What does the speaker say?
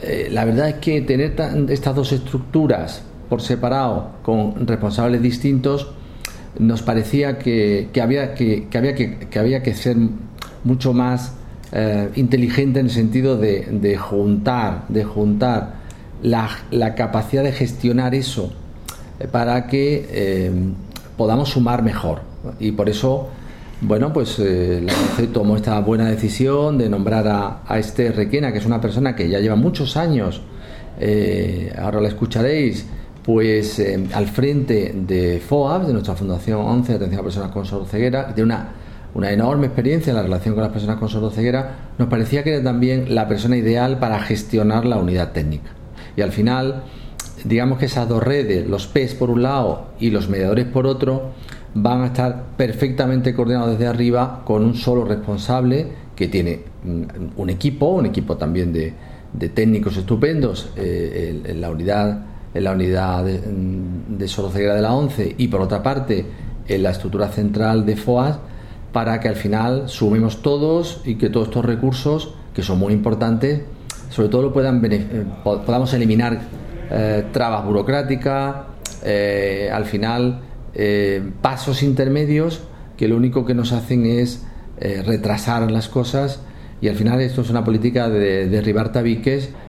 La verdad es que tener estas dos estructuras por separado con responsables distintos nos parecía que había que ser mucho más inteligente en el sentido de juntar la capacidad de gestionar eso para que podamos sumar mejor. Y por eso, bueno, pues la ONCE tomó esta buena decisión de nombrar a Esther Requena, que es una persona que ya lleva muchos años, ahora la escucharéis, pues al frente de FOAPS, de nuestra Fundación ONCE de Atención a Personas con Sordoceguera, que tiene una enorme experiencia en la relación con las personas con sordoceguera. Nos parecía que era también la persona ideal para gestionar la unidad técnica. Y al final, digamos que esas dos redes, los PES por un lado y los mediadores por otro, van a estar perfectamente coordinados desde arriba con un solo responsable que tiene un equipo también de técnicos estupendos en la unidad de sordoceguera de la ONCE, y por otra parte en la estructura central de FOAS, para que al final sumemos todos y que todos estos recursos, que son muy importantes, sobre todo podamos eliminar trabas burocráticas, al final pasos intermedios que lo único que nos hacen es retrasar las cosas, y al final esto es una política de derribar tabiques